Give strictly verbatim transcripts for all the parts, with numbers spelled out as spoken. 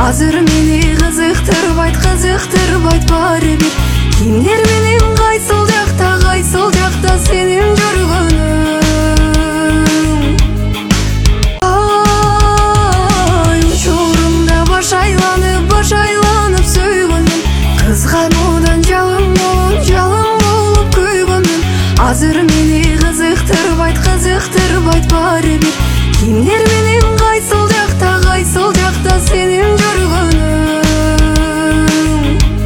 азыр мени кызыктырбайт кызыктырбайт баары бир. Кимдер менен кайсыл жакта кайсыл жакта сенин жүргөнүң. Ай учурумда баш айланып баш айланып сөйгөнмүн, кызгануудан жалын болуп жалын болуп күйгөнмүн. Азыр мени кызыктырбайт кызыктырбайт баары бир. Кимдер менен кайсыл жакта кайсыл жакта сенин жүргөнүң.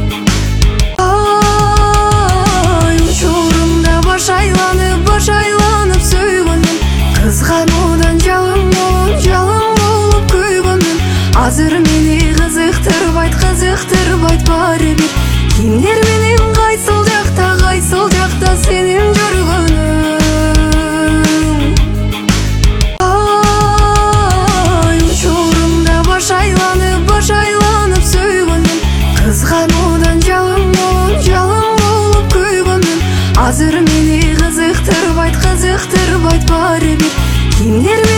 Ай учурумда баш айланып баш айланып сөйгөнмүн, кызгануудан жалын болуп жалын болуп күйгөнмүн. Азыр мени кызыктырбайт кызыктырбайт баары бир. Кимдер менен кайсыл жакта кайсыл жакта сенин жүргөнүң. Ай учурумда баш айланып баш айланып сөйгөнмүн, кызгануудан жалын болуп жалын болуп күйгөнмүн. Азыр мени кызыктырбайт кызыктырбайт баары бир. Кимдер